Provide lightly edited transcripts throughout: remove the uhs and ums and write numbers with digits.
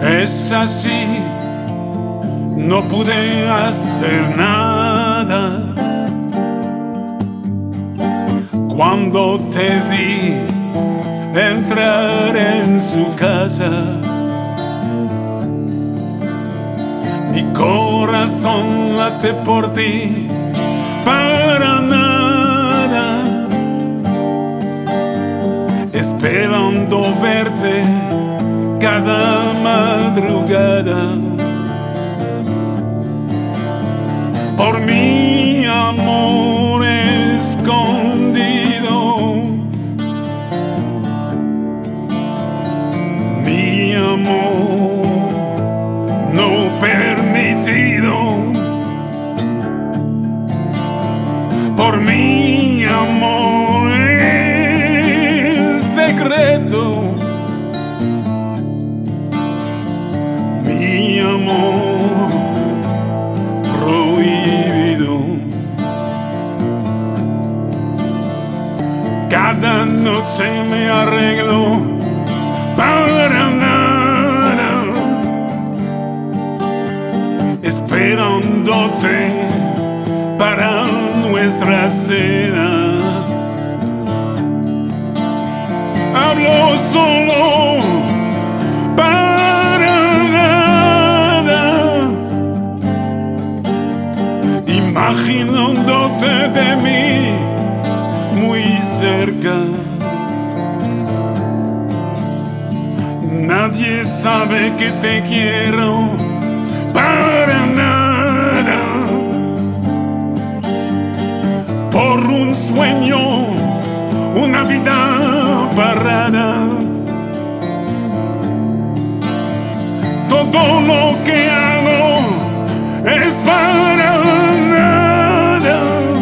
Es así, no pude hacer nada. Cuando te vi entrar en su casa, mi corazón late por ti para nada, esperando verte cada madrugada. Por mi amor escondido, mi amor no permitido, por mi amor en secreto, mi amor prohibido. Cada noche me arreglo para nada, esperándote para nuestra cena. Hablo solo para nada, imaginándote de mí muy cerca. Nadie sabe que te quiero para nada, por un sueño, una vida parada. Todo lo que hago es para nada.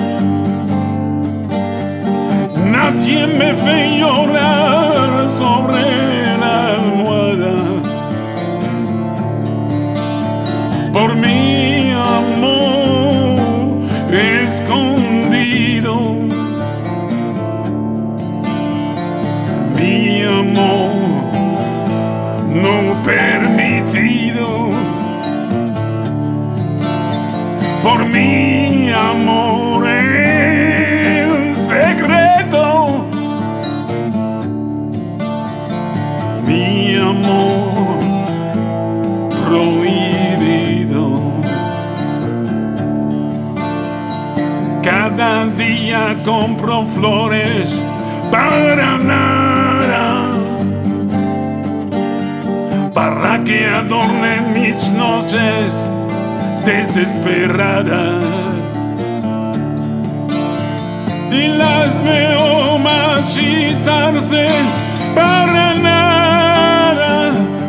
Nadie me ve llorar sobre la almohada. Por mi amor escondido, mi amor no permitido, por mi amor en secreto, mi amor prohibido. Cada día compro flores para nada, para que adornen mis noches desesperadas, y las veo marchitarse para nada,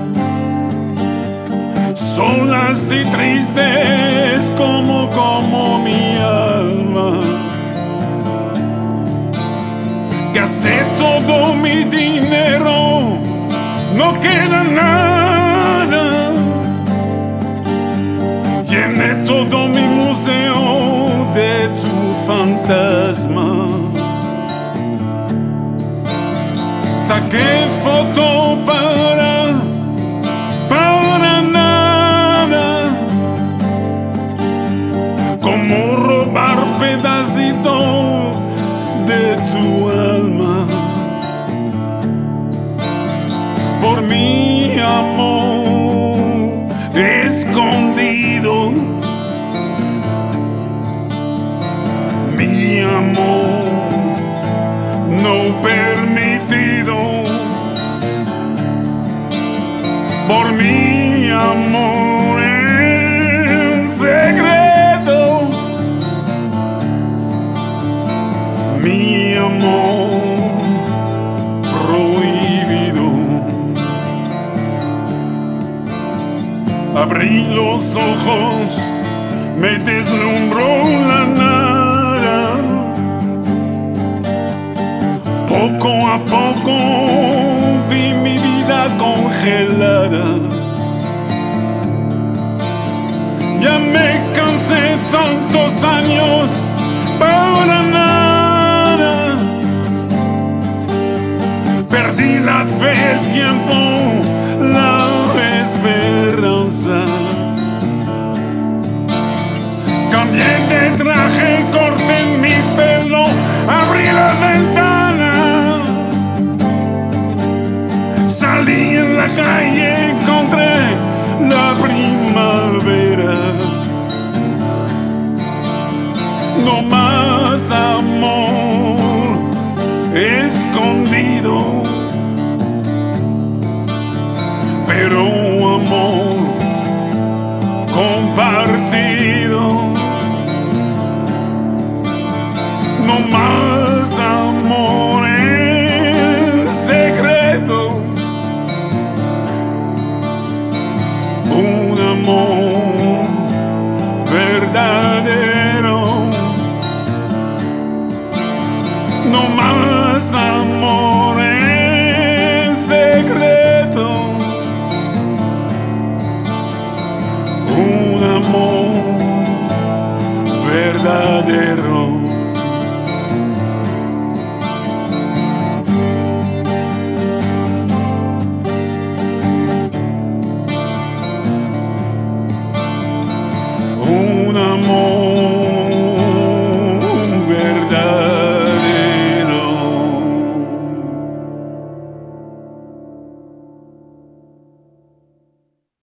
solas y tristes como mi alma. Gasté todo mi dinero, no queda nada. Llené todo mi museo de tu fantasma. Saqué foto para nada, como robar pedacito de tu alma. Por mi amor escondido, mi amor no permitido, por mi amor en secreto, mi amor prohibido. Abrí los ojos, me deslumbró la nada. Poco a poco vi mi vida congelada. Ya me cansé tantos años para nada. Perdí la fe, el tiempo, la esperanza. la calle encontré la primavera. No más amor escondido, pero amor compartido. No más amor en secreto, un amor verdadero. No más amor en secreto, un amor verdadero.